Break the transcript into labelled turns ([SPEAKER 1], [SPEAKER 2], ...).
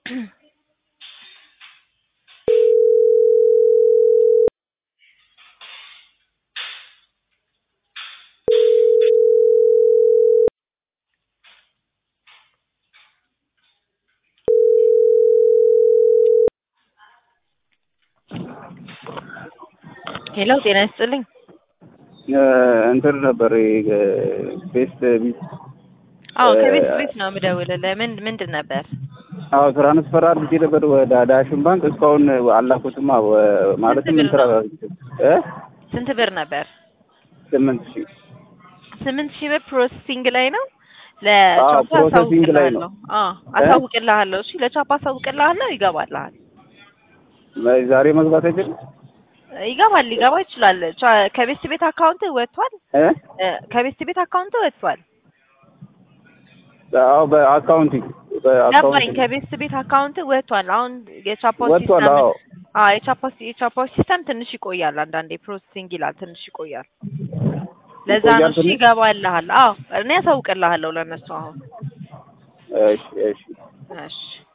[SPEAKER 1] ሄሎ ጤና ይስጥልኝ።
[SPEAKER 2] እንትን ነበር ቤስት ቢት
[SPEAKER 1] ከቤት ቤት ነው የምደውልልህ። ምንድን ነበር?
[SPEAKER 2] ትራንስፈር አድርጌ ነበር ወደ ዳሽን ባንክ እስካሁን አላኩትማ። ማለትም ምን ስራ
[SPEAKER 1] ስንት ብር ነበር?
[SPEAKER 2] 8000
[SPEAKER 1] 8000 ብር ፕሮሰሲንግ ላይ ነው። ለቻፓ
[SPEAKER 2] ፕሮሰሲንግ ላይ ነው።
[SPEAKER 1] አሳውቅልሃለሁ። እሺ ለቻፓ አሳውቅልሃለሁ። ይገባልሃል።
[SPEAKER 2] ዛሬ መግባት አይችልም?
[SPEAKER 1] ሊገባ ይችላል። ከቤት ቤት አካውንት ወጥቷል። ከቤት ቤት አካውንት ወጥቷል።
[SPEAKER 2] በአካውንቲንግ
[SPEAKER 1] ገባኝ። ከቤት ቤት አካውንት ወጥቷል። አሁን የቻፓ ሲስተም ትንሽ ይቆያል። አንዳንዴ ፕሮሰሲንግ ይላል፣ ትንሽ ይቆያል። ለዛ ነው። እሺ ይገባልሃል። እኔ አሳውቅልሃለሁ ለነሱ አሁን።
[SPEAKER 2] እሺ።